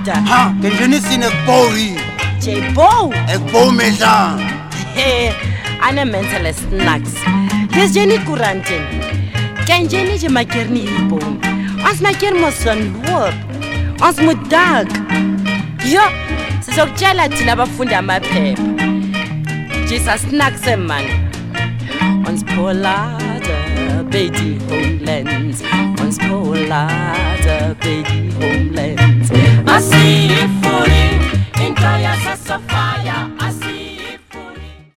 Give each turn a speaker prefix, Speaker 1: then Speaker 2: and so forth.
Speaker 1: Ha, kan je niet zien ek bou hier?
Speaker 2: J-Bo.
Speaker 1: Ek bou met aan.
Speaker 2: Hey, ane mental snacks. Yes, Jenny Kurantin. Kan Jenny je makerni ibo. Ons maker mo son loop. Ons moet dag. Yo, sizokutshela thina abafundi amaphepha. Jesus snacks man. Ons Polada baby homelands. Ons Polada baby homelands. I see it fully in Kaya Sasa.